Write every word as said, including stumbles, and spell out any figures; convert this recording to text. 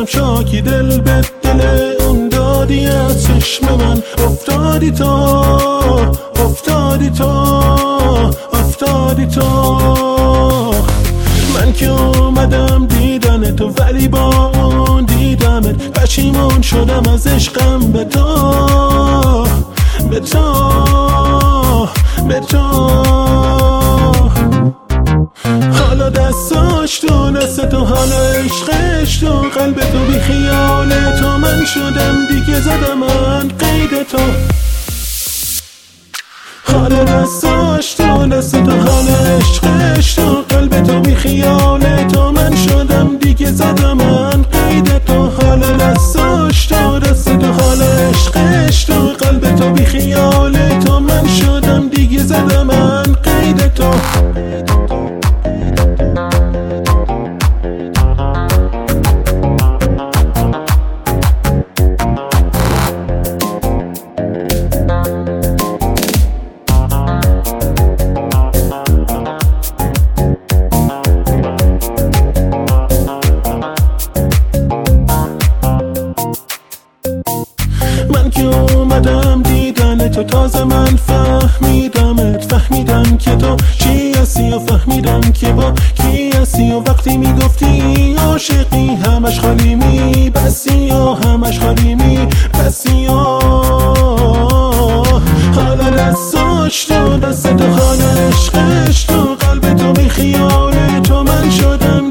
شدم چاکی دل به دل اون دادی از چشم من. افتادی تو افتادی تو افتادی تو. من که اومدم دیدن تو ولی با اون دیدمت پشیمون شدم از عشقم به تو به تو به تو. حالا دستاش تو دست تو، حالا عشقش تو قلب تو، بی خیال تو من شدم دیگه زدم من قید تو. حالا دستاش تو دست تو، حالا عشقش تو قلب تو، بی خیال تو من شدم دیگه زدم من قید تو. حالا دستاش تو دست تو، حالا عشقش تو قلب تو، بی خیال تو من شدم دیگه زدم من قید تو. من که اومدم دیدن تو تازه من فهمیدمت، فهمیدم که تو چی هستی و فهمیدم که با کی هستی. و وقتی میگفتی عاشقی همش خالی می بسی و همش خالی می بسی. حالا دستاش تو دست تو، حالا عشقش تو قلب تو، بی خیال تو من شدم